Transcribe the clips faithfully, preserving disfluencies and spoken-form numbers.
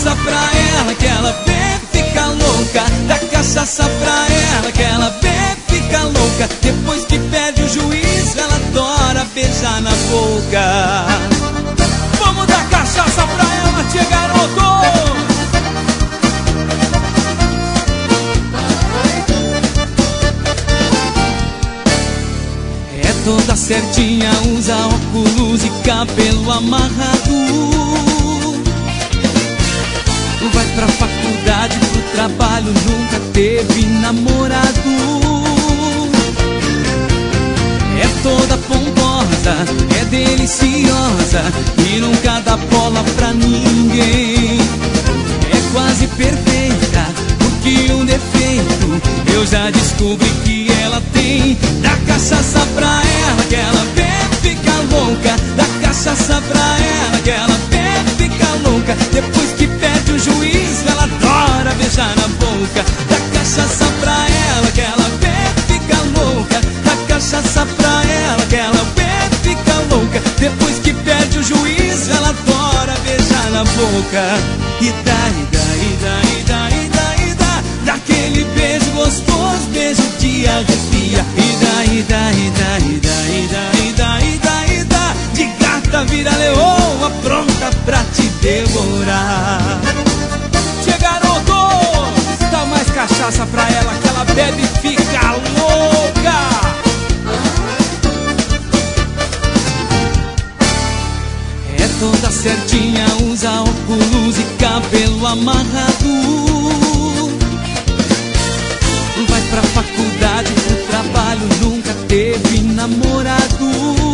cachaça pra ela que ela bebe, fica louca. Dá cachaça pra ela que ela bebe, fica louca. Depois que perde o juízo, ela adora beijar na boca. Vamos dar cachaça pra ela, tia garoto! É toda certinha, usa óculos e cabelo amarrado. Vai pra faculdade, pro trabalho, nunca teve namorado. É toda pomposa, é deliciosa e nunca dá bola pra ninguém. É quase perfeita, porque um defeito eu já descobri que ela tem. Dá cachaça pra ela que ela bebe, fica louca. Dá cachaça pra ela que ela bebe, fica louca. Depois que perde o juízo, ela adora beijar na boca. Dá cachaça pra ela que ela bebe, fica louca. Dá cachaça pra ela que ela bebe, fica louca. Depois que perde o juízo, ela adora beijar na boca. E dá, e dá, e dá, e dá, e dá, e dá. Daquele beijo gostoso, beijo de arrepia. E dá, e dá, e dá, e dá, e dá, e dá, e dá, e dá. De gata vira leoa, pronta pra te devorar. Tia garoto, dá mais cachaça pra ela que ela bebe e fica louca. É toda certinha, usa óculos e cabelo amarrado. Vai pra faculdade, pro trabalho, nunca teve namorado.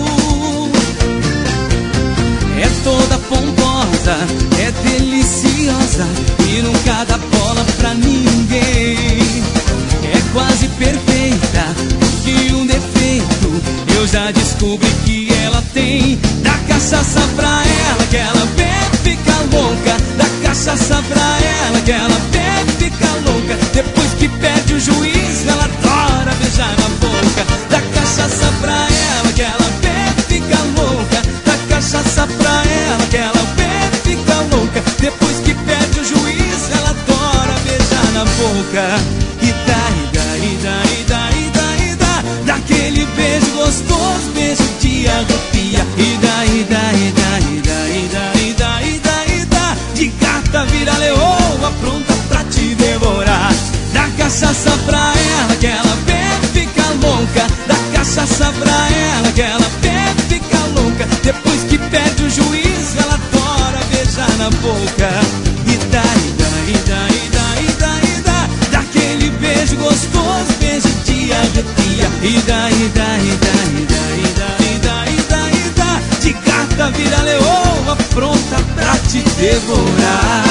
É toda pomposa, é deliciosa e nunca dá bola pra ninguém. É quase perfeita, porque um defeito eu já descobri que ela tem. Dá cachaça pra ela que ela bebe, fica louca. Dá cachaça pra ela que ela bebe, fica louca. Depois que perde o juízo, ela adora beijar na boca. Dá cachaça pra ela que ela bebe, fica louca. Dá cachaça pra ela que ela bebe, fica louca. Depois que perde o juízo, ela adora beijar na boca. E dá, e dá, e dá, e dá, e dá, e dá. Daquele beijo gostoso, beijo de arrepia. E dá, e dá, e dá, e dá, e dá, e dá, e dá, e dá. De gata vira leoa, pronta pra te devorar. Dá cachaça pra ela que ela bebe, fica louca. Dá cachaça pra ela que ela bebe, fica louca. Depois que perde o juízo, ela adora beijar na boca. E dá, e dá, e dá, e dá, e dá, e dá. Daquele beijo gostoso, beijo de arrepia. E dá, e dá, e dá, e dá, e dá, e dá, e dá, e dá. De gata vira leoa, pronta pra te devorar.